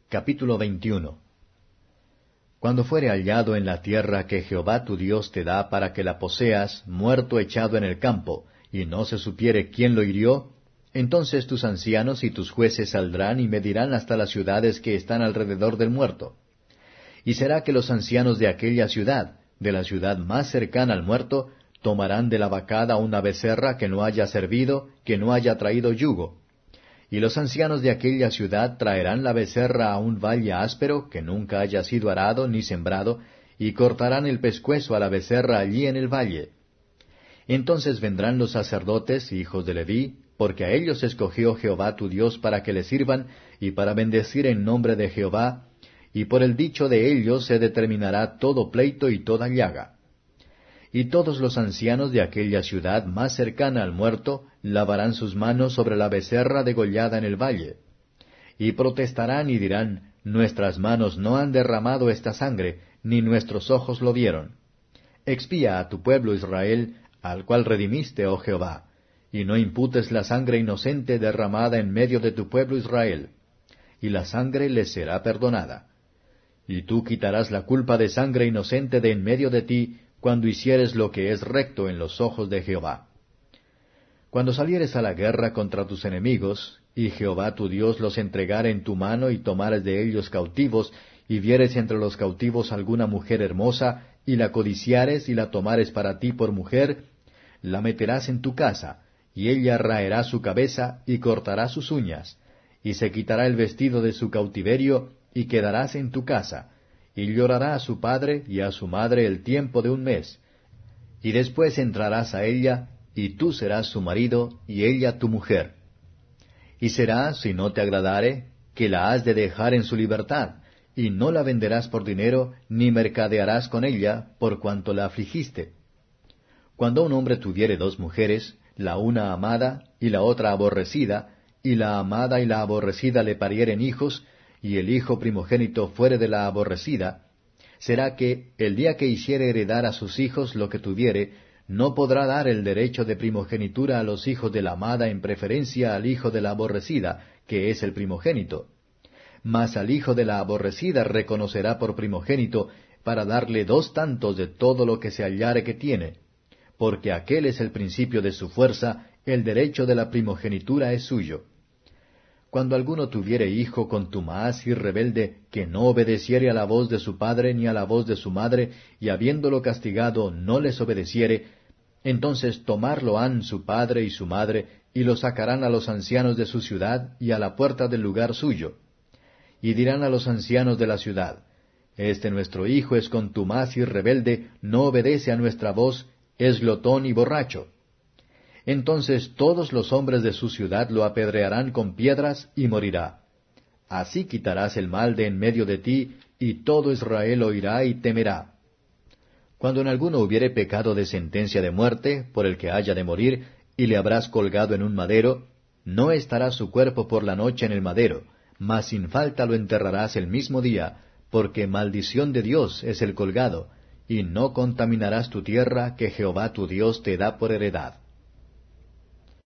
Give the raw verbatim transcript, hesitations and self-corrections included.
Capítulo veintiuno. Cuando fuere hallado en la tierra que Jehová tu Dios te da para que la poseas, muerto echado en el campo, y no se supiere quién lo hirió, entonces tus ancianos y tus jueces saldrán y medirán hasta las ciudades que están alrededor del muerto. Y será que los ancianos de aquella ciudad, de la ciudad más cercana al muerto, tomarán de la vacada una becerra que no haya servido, que no haya traído yugo. Y los ancianos de aquella ciudad traerán la becerra a un valle áspero, que nunca haya sido arado ni sembrado, y cortarán el pescuezo a la becerra allí en el valle. Entonces vendrán los sacerdotes, hijos de Leví, porque a ellos escogió Jehová tu Dios para que le sirvan, y para bendecir en nombre de Jehová, y por el dicho de ellos se determinará todo pleito y toda llaga. Y todos los ancianos de aquella ciudad más cercana al muerto lavarán sus manos sobre la becerra degollada en el valle. Y protestarán y dirán, nuestras manos no han derramado esta sangre, ni nuestros ojos lo vieron. Expía a tu pueblo Israel, al cual redimiste, oh Jehová, y no imputes la sangre inocente derramada en medio de tu pueblo Israel, y la sangre les será perdonada. Y tú quitarás la culpa de sangre inocente de en medio de ti, cuando hicieres lo que es recto en los ojos de Jehová. Cuando salieres a la guerra contra tus enemigos, y Jehová tu Dios los entregare en tu mano y tomares de ellos cautivos, y vieres entre los cautivos alguna mujer hermosa, y la codiciares y la tomares para ti por mujer, la meterás en tu casa, y ella raerá su cabeza y cortará sus uñas, y se quitará el vestido de su cautiverio, y quedarás en tu casa, y llorará a su padre y a su madre el tiempo de un mes, y después entrarás a ella, y tú serás su marido, y ella tu mujer. Y será, si no te agradare, que la has de dejar en su libertad, y no la venderás por dinero, ni mercadearás con ella, por cuanto la afligiste. Cuando un hombre tuviere dos mujeres, la una amada, y la otra aborrecida, y la amada y la aborrecida le parieren hijos, y el hijo primogénito fuere de la aborrecida, será que, el día que hiciere heredar a sus hijos lo que tuviere, no podrá dar el derecho de primogenitura a los hijos de la amada en preferencia al hijo de la aborrecida, que es el primogénito. Mas al hijo de la aborrecida reconocerá por primogénito, para darle dos tantos de todo lo que se hallare que tiene, porque aquel es el principio de su fuerza, el derecho de la primogenitura es suyo. Cuando alguno tuviere hijo contumaz y rebelde, que no obedeciere a la voz de su padre ni a la voz de su madre, y habiéndolo castigado no les obedeciere, entonces tomarlo han su padre y su madre, y lo sacarán a los ancianos de su ciudad y a la puerta del lugar suyo. Y dirán a los ancianos de la ciudad, Este nuestro hijo es contumaz y rebelde, no obedece a nuestra voz, es glotón y borracho. Entonces todos los hombres de su ciudad lo apedrearán con piedras, y morirá. Así quitarás el mal de en medio de ti, y todo Israel oirá y temerá. Cuando en alguno hubiere pecado de sentencia de muerte, por el que haya de morir, y le habrás colgado en un madero, no estará su cuerpo por la noche en el madero, mas sin falta lo enterrarás el mismo día, porque maldición de Dios es el colgado, y no contaminarás tu tierra que Jehová tu Dios te da por heredad.